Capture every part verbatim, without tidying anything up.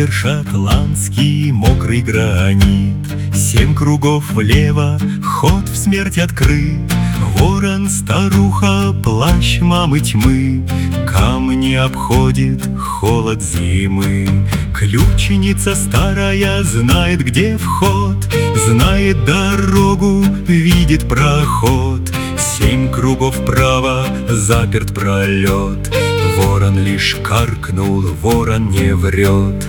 Ветер шотландский, мокрый гранит, семь кругов влево, ход в смерть открыт. Ворон, старуха, плащ мамы тьмы, камни обходит холод зимы. Ключница старая знает, где вход, знает дорогу, видит проход. Семь кругов вправо, заперт пролет. Ворон лишь каркнул, ворон не врет.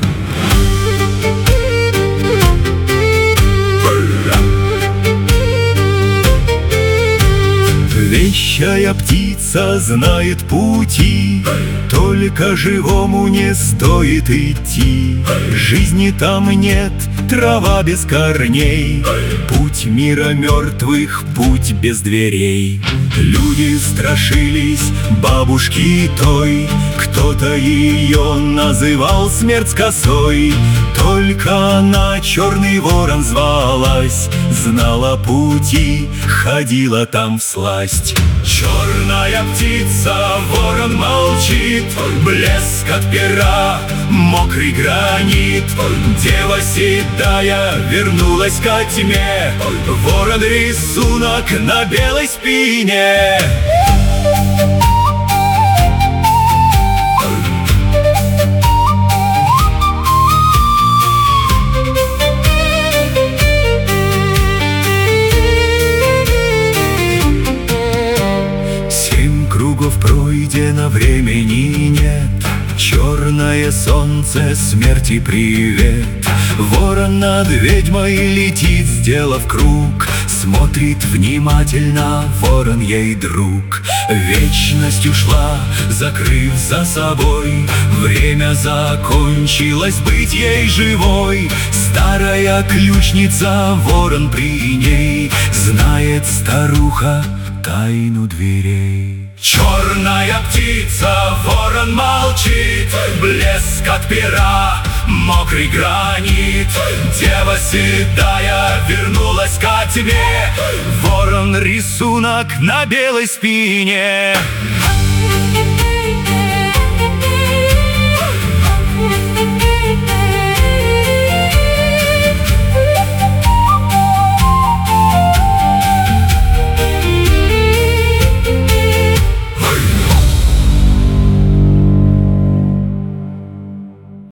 Вещая птица знает пути, только живому не стоит идти. Жизни там нет, трава без корней, путь мира мертвых, путь без дверей. Люди страшились бабушки той, кто-то ее называл смерть с косой. Только она, черный ворон, звалась, знала пути, ходила там всласть. Черная птица, ворон молчит, блеск от пера, мокрый гранит. Дева седая вернулась ко тьме, ворон рисунок на белой спине. Семь кругов пройдено, времени нет. Черное солнце, смерти привет. Ворон над ведьмой летит, сделав круг, смотрит внимательно, ворон ей друг. Вечность ушла, закрыв за собой, время закончилось быть ей живой. Старая ключница, ворон при ней, знает старуха тайну дверей. Черная птица, ворон молчит, блеск от пера, мокрый гранит. Дева седая вернулась ко тьме, ворон рисунок на белой спине.